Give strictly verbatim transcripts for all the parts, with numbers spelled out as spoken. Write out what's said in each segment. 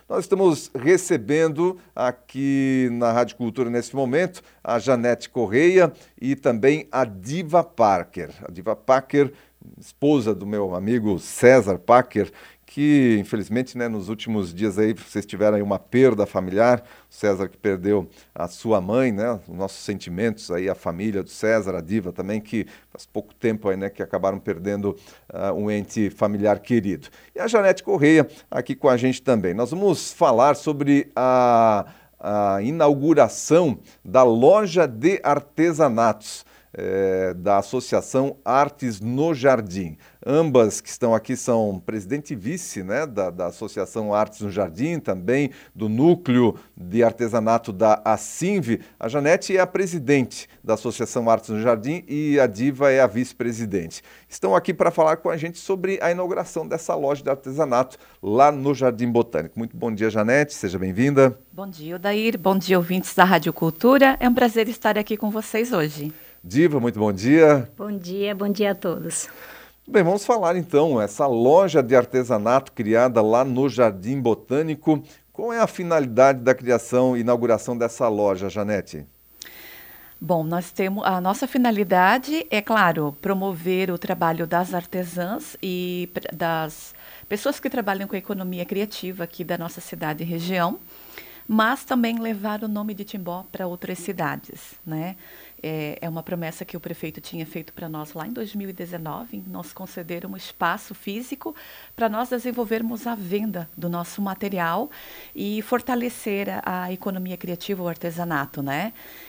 Nós estamos recebendo aqui na Rádio Cultura, nesse momento, a Janete Correia e também a Diva Parker. A Diva Parker, esposa do meu amigo César Parker, que infelizmente, né, nos últimos dias aí vocês tiveram aí uma perda familiar, o César que perdeu a sua mãe, né, os nossos sentimentos aí, a família do César, a Diva também, que faz pouco tempo aí, né, que acabaram perdendo uh, um ente familiar querido. E a Janete Correia aqui com a gente também. Nós vamos falar sobre a, a inauguração da loja de artesanatos, É, da Associação Artes no Jardim. Ambas que estão aqui são presidente e vice, né, da, da Associação Artes no Jardim, também do Núcleo de Artesanato da ASINV. A Janete é a presidente da Associação Artes no Jardim e a Diva é a vice-presidente. Estão aqui para falar com a gente sobre a inauguração dessa loja de artesanato lá no Jardim Botânico. Muito bom dia, Janete, seja bem-vinda. Bom dia, Odair. Bom dia, ouvintes da Rádio Cultura. É um prazer estar aqui com vocês hoje. Diva, muito bom dia. Bom dia, bom dia a todos. Bem, vamos falar então, essa loja de artesanato criada lá no Jardim Botânico. Qual é a finalidade da criação e inauguração dessa loja, Janete? Bom, nós temos, a nossa finalidade é, claro, promover o trabalho das artesãs e das pessoas que trabalham com a economia criativa aqui da nossa cidade e região, mas também levar o nome de Timbó para outras cidades, né? É, é uma promessa que o prefeito tinha feito para nós lá em dois mil e dezenove, nós concederam um espaço físico para nós desenvolvermos a venda do nosso material e fortalecer a, a economia criativa, o artesanato, né?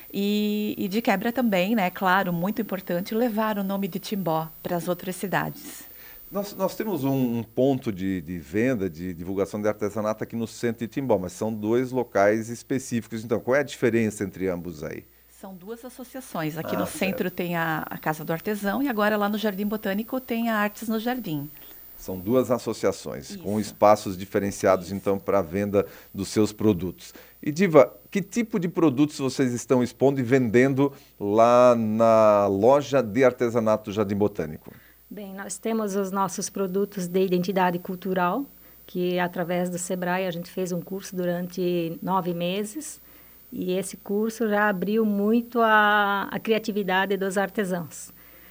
E, e de quebra também, né? Claro, muito importante, levar o nome de Timbó para as outras cidades. Nós, nós temos um, um ponto de, de venda, de divulgação de artesanato aqui no centro de Timbó, mas são dois locais específicos. Então, qual é a diferença entre ambos aí? São duas associações. Aqui ah, no certo. centro tem a, a Casa do Artesão e agora lá no Jardim Botânico tem a Artes no Jardim. São duas associações, Isso. com espaços diferenciados, Isso. então, para a venda dos seus produtos. E, Diva, que tipo de produtos vocês estão expondo e vendendo lá na loja de artesanato do Jardim Botânico? Bem, nós temos os nossos produtos de identidade cultural, que através do Sebrae a gente fez um curso durante nove meses, e esse curso já abriu muito a, a criatividade dos artesãos.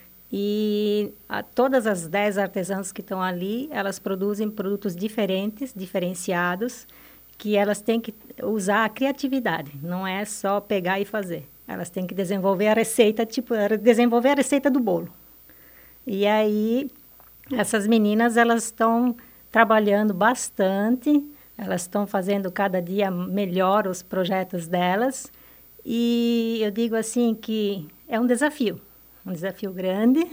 E a, todas as dez artesãs que estão ali, elas produzem produtos diferentes, diferenciados, que elas têm que usar a criatividade, não é só pegar e fazer. Elas têm que desenvolver a receita, tipo, desenvolver a receita do bolo. E aí, essas meninas, elas estão trabalhando bastante, elas estão fazendo cada dia melhor os projetos delas, e eu digo assim que é um desafio, um desafio grande,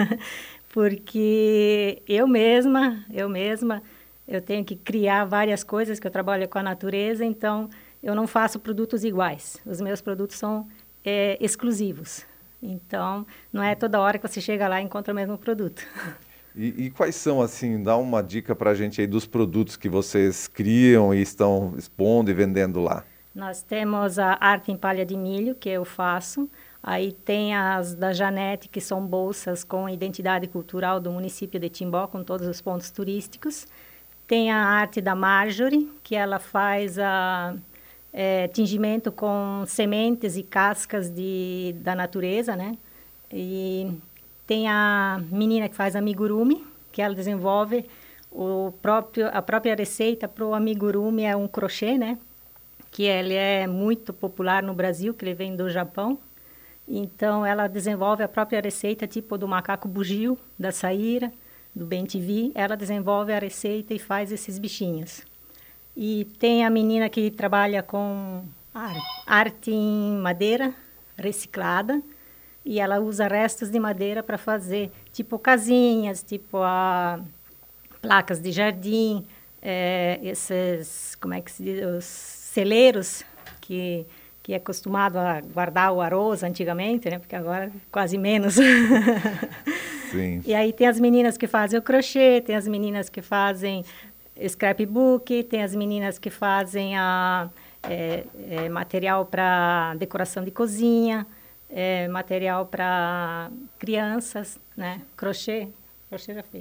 porque eu mesma, eu mesma, eu tenho que criar várias coisas, que eu trabalho com a natureza, então eu não faço produtos iguais, os meus produtos são é, exclusivos. Então, não é toda hora que você chega lá e encontra o mesmo produto. E, e quais são, assim, dá uma dica para a gente aí dos produtos que vocês criam e estão expondo e vendendo lá? Nós temos a arte em palha de milho, que eu faço. Aí tem as da Janete, que são bolsas com identidade cultural do município de Timbó, com todos os pontos turísticos. Tem a arte da Marjorie, que ela faz a... É, tingimento com sementes e cascas de, da natureza, né? E tem a menina que faz amigurumi, que ela desenvolve o próprio, a própria receita para o amigurumi, é um crochê, né? Que ele é muito popular no Brasil, que ele vem do Japão. Então, ela desenvolve a própria receita, tipo do macaco bugio, da saíra, do bem-te-vi. Ela desenvolve a receita e faz esses bichinhos. E tem a menina que trabalha com arte em madeira reciclada, e ela usa restos de madeira para fazer, tipo casinhas, tipo a, placas de jardim, é, esses, como é que se diz, os celeiros, que, que é acostumado a guardar o arroz antigamente, né? Porque agora quase menos. Sim. E aí tem as meninas que fazem o crochê, tem as meninas que fazem scrapbook, tem as meninas que fazem a, é, é, material para decoração de cozinha, é, material para crianças, né? Crochê, crochê já fez.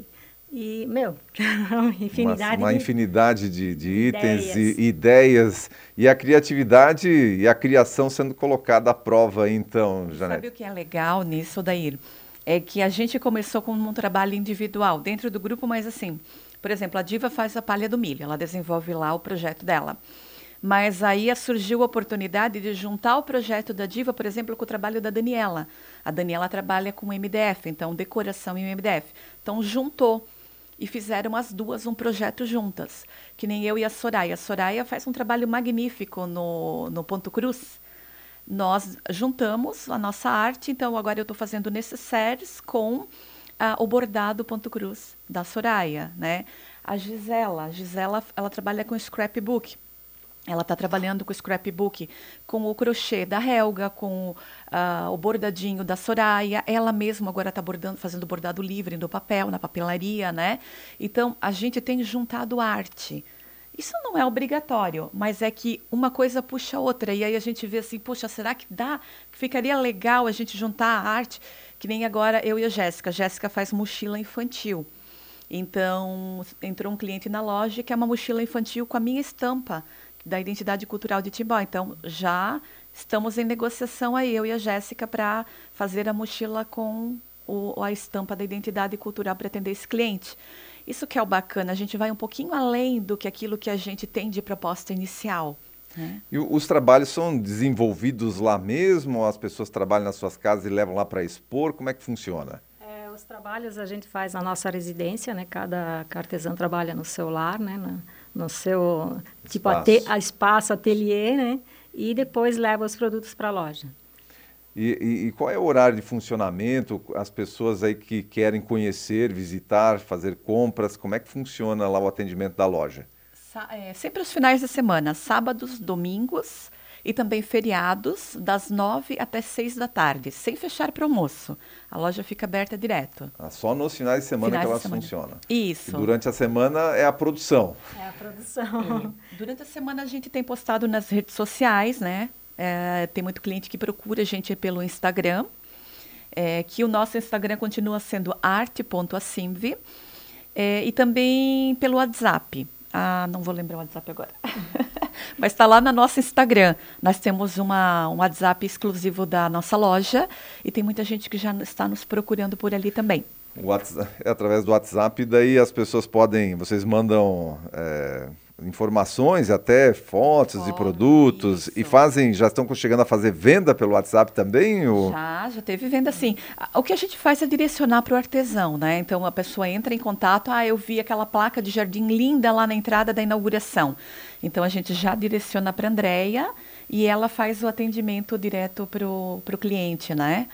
E, meu, infinidade uma, uma de infinidade de, de itens ideias. e ideias. E a criatividade e a criação sendo colocada à prova, então, Sabe Janete. o que é legal nisso, Odair? É que a gente começou com um trabalho individual dentro do grupo, mas assim, por exemplo, a Diva faz a palha do milho, ela desenvolve lá o projeto dela. Mas aí surgiu a oportunidade de juntar o projeto da Diva, por exemplo, com o trabalho da Daniela. A Daniela trabalha com M D F, então decoração em M D F. Então juntou e fizeram as duas um projeto juntas, que nem eu e a Soraya. A Soraya faz um trabalho magnífico no, no Ponto Cruz. Nós juntamos a nossa arte, então agora eu estou fazendo necessaires com ah, o bordado Ponto Cruz da Soraya, né? A Gisela, a Gisela, ela trabalha com scrapbook. Ela está trabalhando com o scrapbook, com o crochê da Helga, com uh, o bordadinho da Soraya. Ela mesma agora está bordando, fazendo bordado livre no papel, na papelaria, né? Então, a gente tem juntado arte. Isso não é obrigatório, mas é que uma coisa puxa a outra. E aí a gente vê assim, poxa, será que dá? Que ficaria legal a gente juntar a arte? Que nem agora eu e a Jéssica. A Jéssica faz mochila infantil. Então, entrou um cliente na loja que é uma mochila infantil com a minha estampa da identidade cultural de Timbó. Então, já estamos em negociação aí, eu e a Jéssica, para fazer a mochila com o, a estampa da identidade cultural para atender esse cliente. Isso que é o bacana, a gente vai um pouquinho além do que aquilo que a gente tem de proposta inicial. Né? E os trabalhos são desenvolvidos lá mesmo? As pessoas trabalham nas suas casas e levam lá para expor? Como é que funciona? É, os trabalhos a gente faz na nossa residência, né? Cada artesão trabalha no seu lar, né? Na, no seu tipo espaço. Ate, a espaço, ateliê, né? E depois leva os produtos para a loja. E, e, e qual é o horário de funcionamento? As pessoas aí que querem conhecer, visitar, fazer compras, como é que funciona lá o atendimento da loja? Sa é, sempre os finais de semana, sábados, domingos e também feriados, das nove até seis da tarde, sem fechar para o almoço. A loja fica aberta direto. Ah, só nos finais de semana finais que elas semana. funcionam. Isso. E durante a semana é a produção. É a produção. É. Durante a semana a gente tem postado nas redes sociais, né? É, tem muito cliente que procura a gente pelo Instagram, é, que o nosso Instagram continua sendo arte ponto acimv, é, e também pelo WhatsApp. Ah, não vou lembrar o WhatsApp agora. Mas está lá no nosso Instagram. Nós temos uma, um WhatsApp exclusivo da nossa loja e tem muita gente que já está nos procurando por ali também. O WhatsApp, é através do WhatsApp, daí as pessoas podem, vocês mandam é, informações, até fotos Foto, de produtos, isso. e fazem, já estão chegando a fazer venda pelo WhatsApp também? Ou... Já, já teve venda sim. O que a gente faz é direcionar para o artesão, né? Então a pessoa entra em contato, ah, eu vi aquela placa de jardim linda lá na entrada da inauguração. Então a gente já direciona para a Andréia e ela faz o atendimento direto para o cliente, né?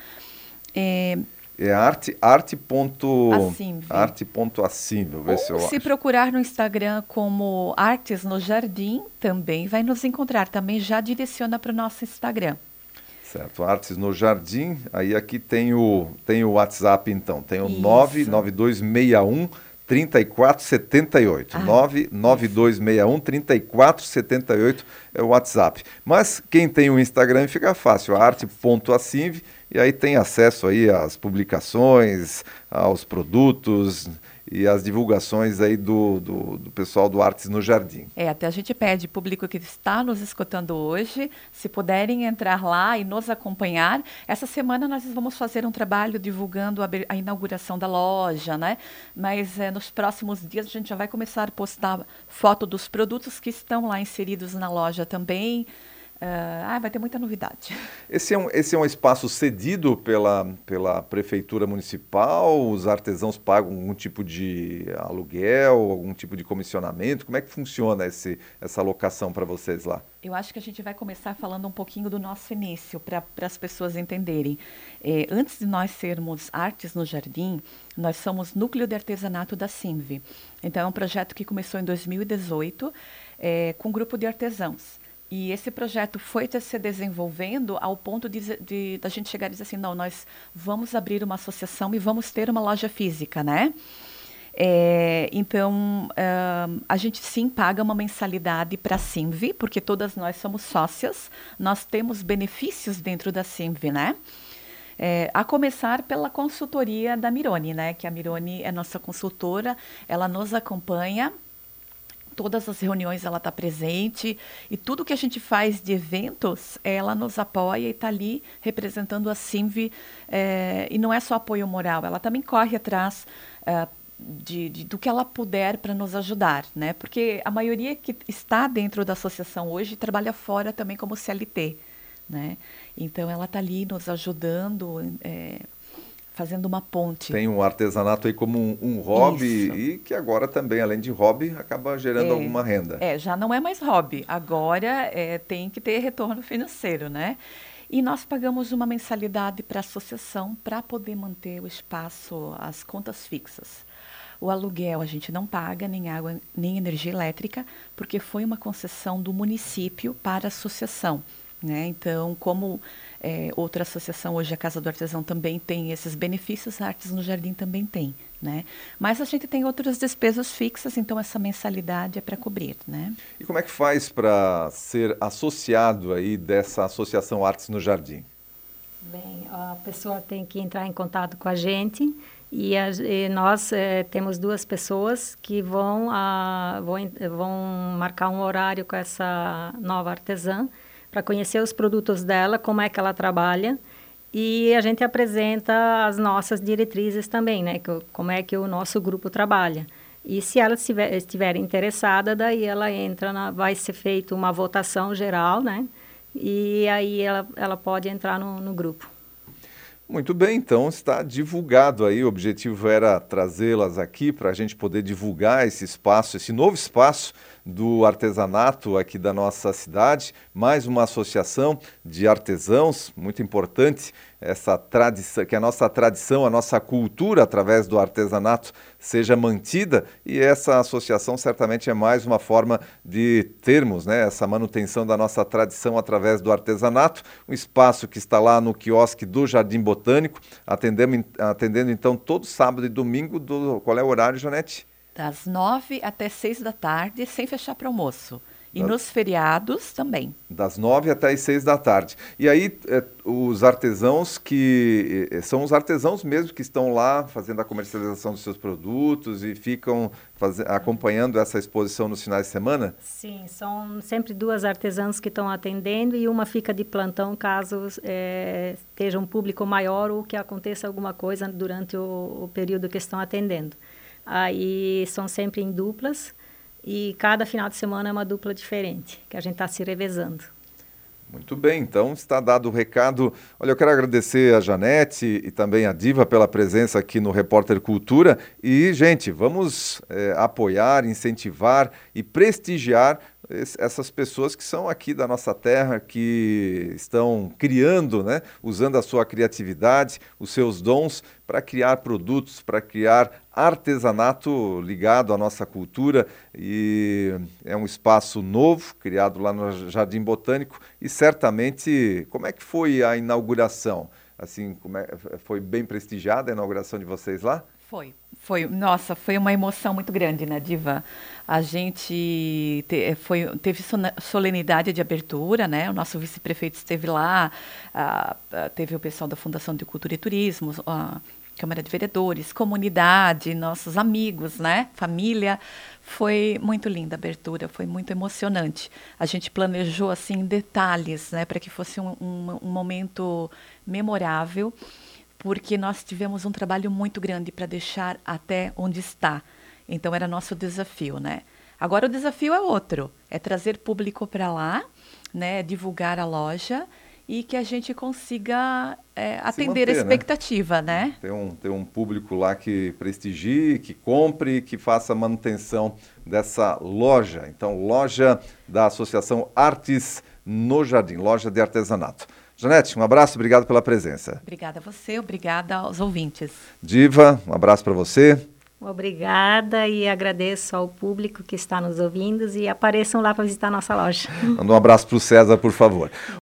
É, É arte, arte ponto Acimv. arte ponto acimv, vou ver Ou se eu se acho. procurar no Instagram como Artes no Jardim, também vai nos encontrar. Também já direciona para o nosso Instagram. Certo, Artes no Jardim, aí aqui tem o, tem o WhatsApp então, tem o Isso. nove nove dois seis um, três quatro sete oito, Ah, nove nove dois seis um, três quatro sete oito é o WhatsApp. Mas quem tem o Instagram fica fácil, arte ponto acimv, e aí tem acesso aí às publicações, aos produtos e às divulgações aí do, do, do pessoal do Artes no Jardim. É, até a gente pede, público que está nos escutando hoje, se puderem entrar lá e nos acompanhar. Essa semana nós vamos fazer um trabalho divulgando a, a inauguração da loja, né? Mas é, nos próximos dias a gente já vai começar a postar foto dos produtos que estão lá inseridos na loja também. Uh, ah, vai ter muita novidade. Esse é um, esse é um espaço cedido pela, pela prefeitura municipal? Os artesãos pagam algum tipo de aluguel, algum tipo de comissionamento? Como é que funciona esse, essa alocação para vocês lá? Eu acho que a gente vai começar falando um pouquinho do nosso início, para as pessoas entenderem. É, antes de nós sermos Artes no Jardim, nós somos Núcleo de Artesanato da Acimv. Então, é um projeto que começou em dois mil e dezoito, é, com um grupo de artesãos. E esse projeto foi se desenvolvendo ao ponto de, de, de a gente chegar e dizer assim, não, nós vamos abrir uma associação e vamos ter uma loja física, né? É, então, uh, a gente sim paga uma mensalidade para a Acimv, porque todas nós somos sócias, nós temos benefícios dentro da Acimv, né? É, a começar pela consultoria da Mirone, né? Que a Mirone é nossa consultora, ela nos acompanha. Todas as reuniões ela está presente e tudo que a gente faz de eventos, ela nos apoia e está ali representando a Simve. É, e não é só apoio moral, ela também corre atrás é, de, de, do que ela puder para nos ajudar, né? Porque a maioria que está dentro da associação hoje trabalha fora também como C L T, né? Então ela está ali nos ajudando, é, fazendo uma ponte. Tem um artesanato aí como um, um hobby. Isso. E que agora também, além de hobby, acaba gerando é, alguma renda. É, já não é mais hobby, agora é, tem que ter retorno financeiro, né? E nós pagamos uma mensalidade para a associação para poder manter o espaço, as contas fixas. O aluguel a gente não paga, nem água, nem energia elétrica, porque foi uma concessão do município para a associação, né? Então, como é, outra associação, hoje a Casa do Artesão também tem esses benefícios, a Artes no Jardim também tem, né? Mas a gente tem outras despesas fixas, então essa mensalidade é para cobrir, né? E como é que faz para ser associado aí dessa Associação Artes no Jardim? Bem, a pessoa tem que entrar em contato com a gente e, a, e nós é, temos duas pessoas que vão, a, vão, vão marcar um horário com essa nova artesã para conhecer os produtos dela, como é que ela trabalha, e a gente apresenta as nossas diretrizes também, né, que, como é que o nosso grupo trabalha. E se ela estiver, estiver interessada, daí ela entra, na, vai ser feita uma votação geral, né, e aí ela, ela pode entrar no, no grupo. Muito bem, então está divulgado aí, o objetivo era trazê-las aqui para a gente poder divulgar esse espaço, esse novo espaço do artesanato aqui da nossa cidade, mais uma associação de artesãos, muito importante essa tradição, que a nossa tradição, a nossa cultura através do artesanato seja mantida, e essa associação certamente é mais uma forma de termos, né, essa manutenção da nossa tradição através do artesanato, um espaço que está lá no quiosque do Jardim Botânico, atendendo, atendendo então todo sábado e domingo, do, qual é o horário, Janete? Das nove até seis da tarde, sem fechar para almoço. E das, nos feriados também. Das nove até as seis da tarde. E aí, é, os artesãos que... É, são os artesãos mesmo que estão lá fazendo a comercialização dos seus produtos e ficam faz, acompanhando essa exposição nos finais de semana? Sim, são sempre duas artesãs que estão atendendo e uma fica de plantão caso é, esteja um público maior ou que aconteça alguma coisa durante o, o período que estão atendendo. Aí são sempre em duplas e cada final de semana é uma dupla diferente, que a gente está se revezando. Muito bem, então está dado o recado. Olha, eu quero agradecer a Janete e também a Diva pela presença aqui no Repórter Cultura. E, gente, vamos é, apoiar, incentivar e prestigiar essas pessoas que são aqui da nossa terra, que estão criando, né, usando a sua criatividade, os seus dons para criar produtos, para criar artesanato ligado à nossa cultura. E é um espaço novo, criado lá no Jardim Botânico. E certamente, como é que foi a inauguração? Assim, como é, foi bem prestigiada a inauguração de vocês lá? Foi, foi, nossa, foi uma emoção muito grande, né, Diva? A gente te, foi, teve solenidade de abertura, né? O nosso vice-prefeito esteve lá, a, a, teve o pessoal da Fundação de Cultura e Turismo, a Câmara de Vereadores, comunidade, nossos amigos, né? Família. Foi muito linda a abertura, foi muito emocionante. A gente planejou, assim, em detalhes, né? Para que fosse um, um, um momento memorável, porque nós tivemos um trabalho muito grande para deixar até onde está. Então, era nosso desafio, né? Agora, o desafio é outro, é trazer público para lá, né? Divulgar a loja e que a gente consiga é, atender manter, a expectativa, né? né? Ter um, ter um público lá que prestigie, que compre, que faça manutenção dessa loja. Então, loja da Associação Artes no Jardim, loja de artesanato. Janete, um abraço, obrigado pela presença. Obrigada a você, obrigada aos ouvintes. Diva, um abraço para você. Obrigada e agradeço ao público que está nos ouvindo e apareçam lá para visitar a nossa loja. Manda um abraço para o César, por favor.